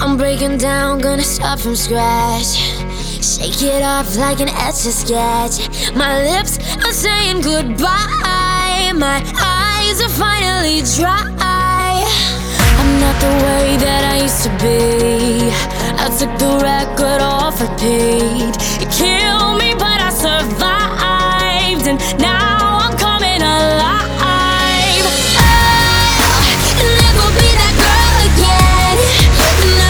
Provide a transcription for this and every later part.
I'm breaking down, gonna start from scratch. Shake it off like an etch-a-sketch. My lips are saying goodbye. My eyes are finally dry. I'm not the way that I used to be. I took the record off repeat. It killed me, but I survived, and now I'm coming alive. I'll never be that girl again. No,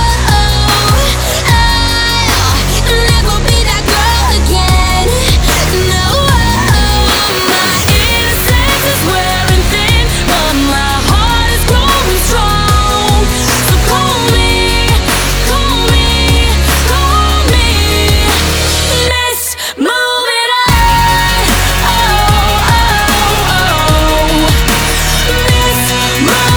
I'll never be that girl again. No, my innocence is wearing thin, but my heart is growing strong. So call me, call me, call me Miss Moving On. Oh, oh, oh. Miss Moving On.